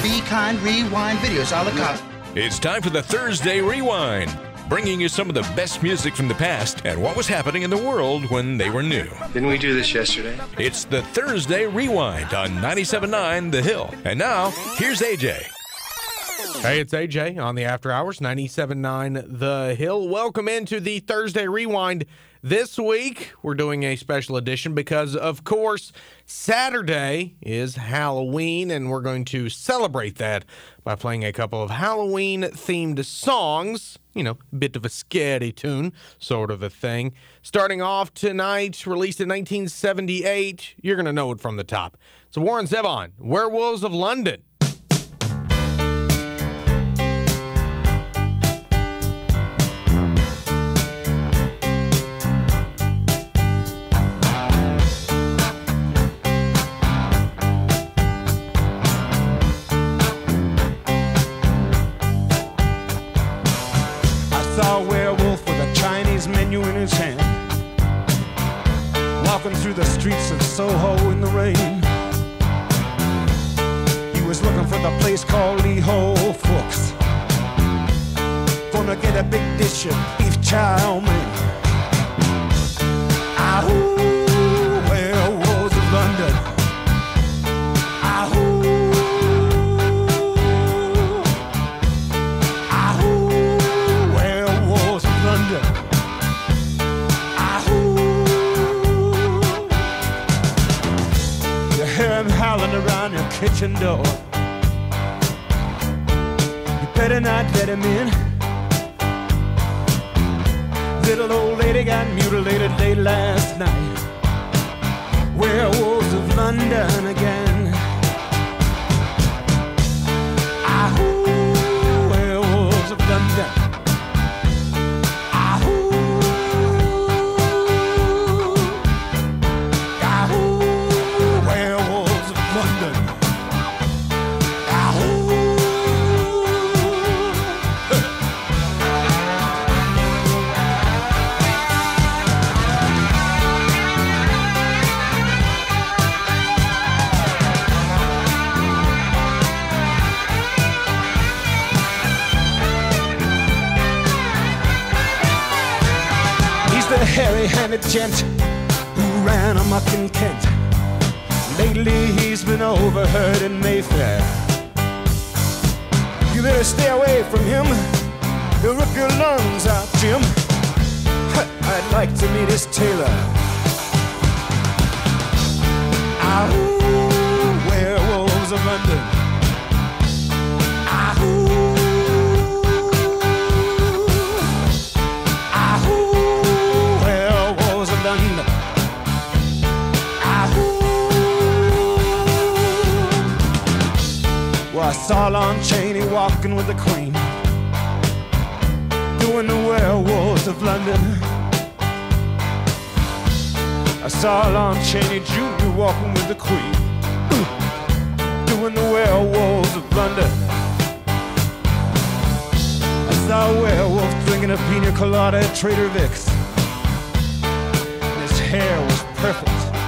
Be Kind Rewind videos a la carte. It's time for the Thursday Rewind, bringing you some of the best music from the past and what was happening in the world when they were new. Didn't we do this yesterday? It's the Thursday Rewind on 97.9 The Hill. And now, here's AJ. Hey, it's AJ on the After Hours, 97.9 The Hill. Welcome into the Thursday Rewind. This week, we're doing a special edition because, of course, Saturday is Halloween, and we're going to celebrate that by playing a couple of Halloween-themed songs. You know, a bit of a scary tune, sort of a thing. Starting off tonight, released in 1978, you're going to know it from the top. It's Warren Zevon, Werewolves of London. Saw a werewolf with a Chinese menu in his hand, walking through the streets of Soho in the rain. He was looking for the place called Lee Ho Fooks, gonna get a big dish of beef chow mein. Ahoo, werewolves of London. Ahoo. Howling around your kitchen door. You better not let him in. Little old lady got mutilated late last night. Werewolves of London again. Ahoo, werewolves of London. Hairy-handed gent who ran amok in Kent. Lately he's been overheard in Mayfair. You better stay away from him. He'll rip your lungs out, Jim. I'd like to meet his tailor. Ahoo, werewolves of London. Ahoo. Well, I saw Lon Chaney walking with the Queen, doing the werewolves of London. I saw Lon Chaney Jr. walking with the Queen, doing the werewolves of London. I saw a werewolf drinking a pina colada at Trader Vic's, and his hair was perfect.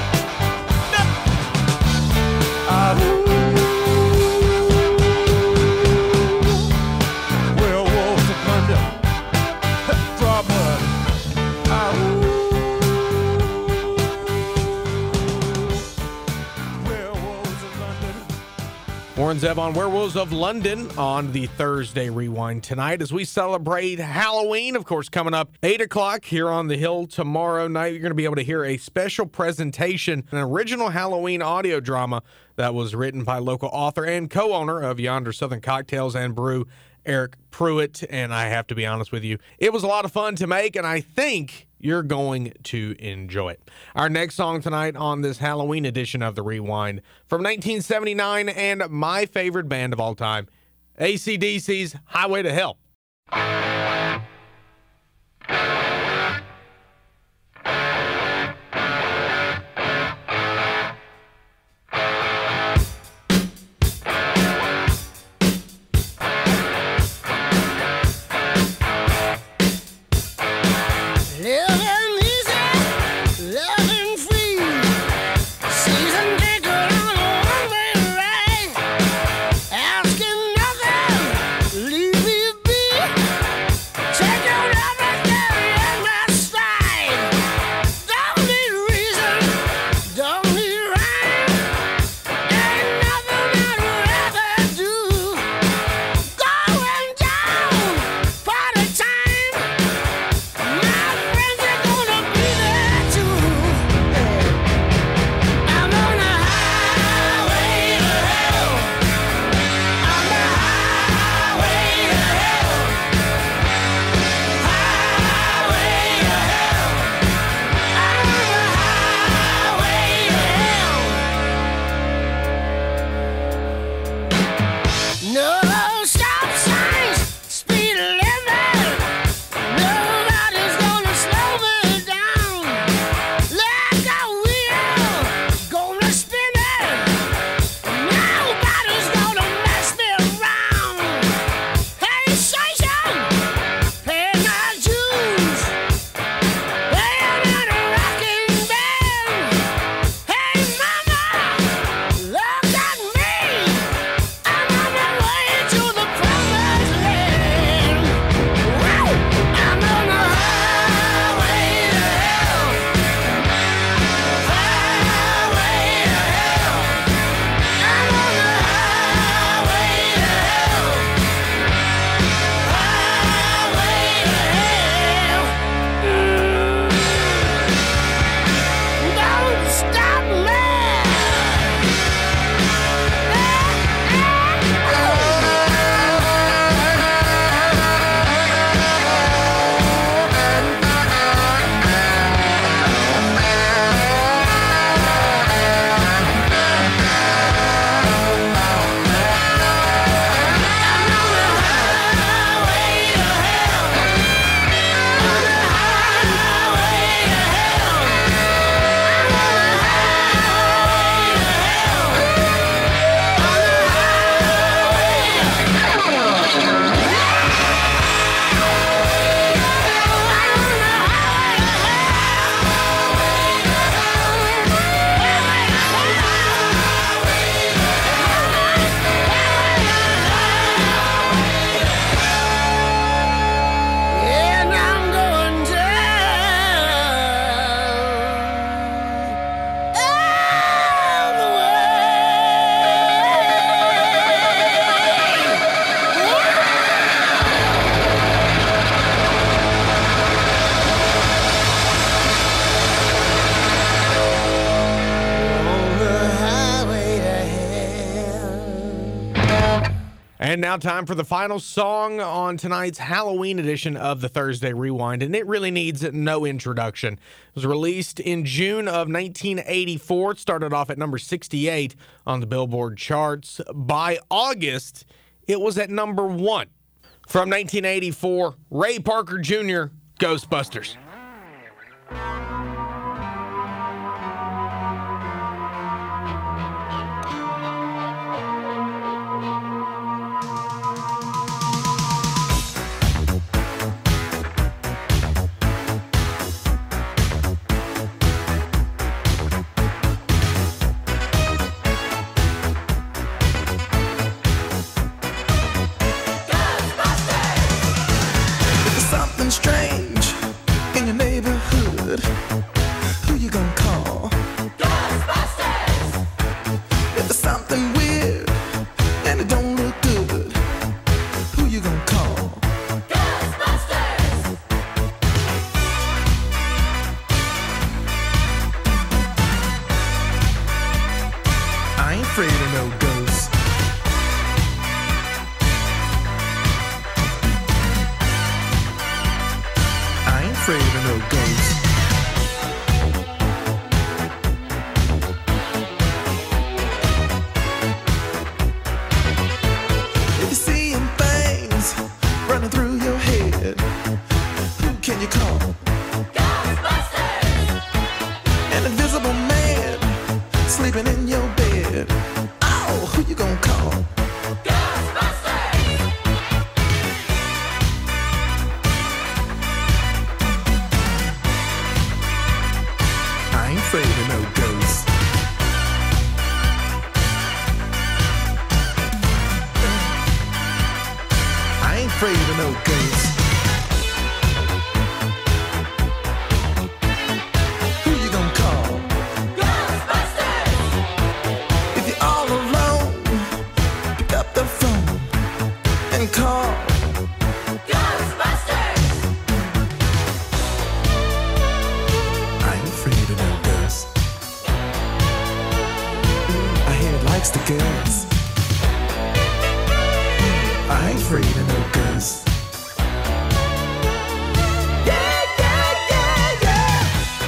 Warren Zevon, Werewolves of London on the Thursday Rewind tonight as we celebrate Halloween. Of course, coming up 8 o'clock here on the Hill tomorrow night, you're going to be able to hear a special presentation, an original Halloween audio drama that was written by local author and co-owner of Yonder Southern Cocktails and Brew, Eric Pruitt. And I have to be honest with you, it was a lot of fun to make, and I think you're going to enjoy it. Our next song tonight on this Halloween edition of the Rewind, from 1979 and my favorite band of all time, AC/DC's Highway to Hell. Season ticket on a one-way ride. And now time for the final song on tonight's Halloween edition of the Thursday Rewind, and it really needs no introduction. It was released in June of 1984. It started off at number 68 on the Billboard charts. By August, it was at number 1. From 1984, Ray Parker Jr., Ghostbusters. Strange in your neighborhood, who you gonna call? Ghostbusters! If there's something weird and it don't look good, who you gonna call? Ghostbusters! I ain't afraid of no ghosts. Afraid of no ghosts. If you're seeing things running through your head, who can you call? Ghostbusters! An invisible man sleeping in your bed. Oh, who you gonna call? Afraid of no ghosts. I ain't afraid of no ghosts. Who you gonna call? Ghostbusters! If you're all alone, pick up the phone and call Ghostbusters! I ain't afraid of no ghosts. Likes the girls. I ain't afraid of no ghosts. Yeah, yeah, yeah, yeah.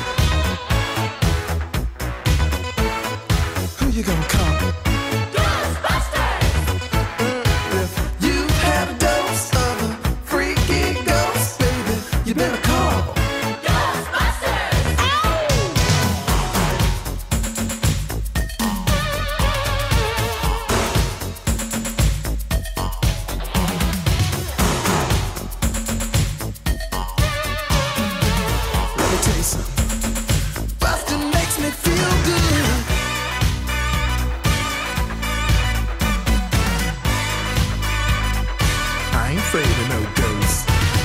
Who you gonna call? Ghostbusters! If you've had a dose of a freaky ghost, baby, you better call Ghostbusters! Ow! Buster makes me feel good. I ain't afraid of no ghosts.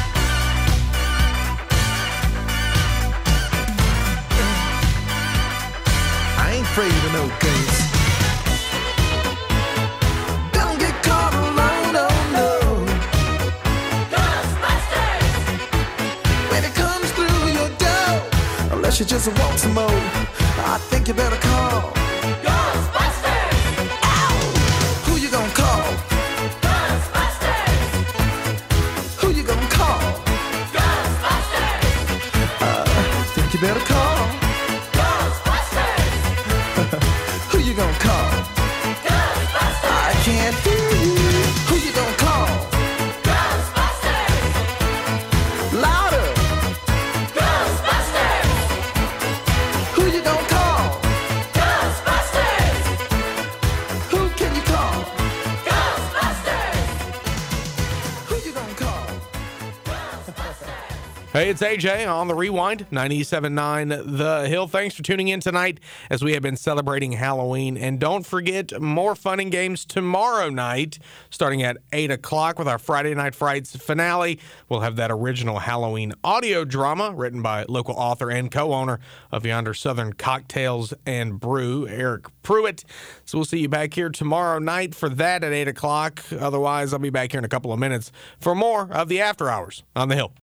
I ain't afraid of no ghosts. Don't get caught alone, no, no. Ghostbusters! When it comes through your door, unless you just want some more, I think you better call Ghostbusters! Ow! Who you gonna call? Ghostbusters! Who you gonna call? Ghostbusters! Think you better call Ghostbusters! Who you gonna call? Ghostbusters! I can't hear you. Who you gonna call? Ghostbusters! Louder! Ghostbusters! Who you gonna call? Ghostbusters! Who can you call? Ghostbusters! Who you gonna call? Hey, it's AJ on the Rewind, 97.9 The Hill. Thanks for tuning in tonight as we have been celebrating Halloween. And don't forget, more fun and games tomorrow night, starting at 8 o'clock with our Friday Night Frights finale. We'll have that original Halloween audio drama written by local author and co-owner of Yonder Southern Cocktails and Brew, Eric Pruitt. So we'll see you back here tomorrow night for that at 8 o'clock. Otherwise, I'll be back here in a couple of minutes for more of the After Hours on The Hill.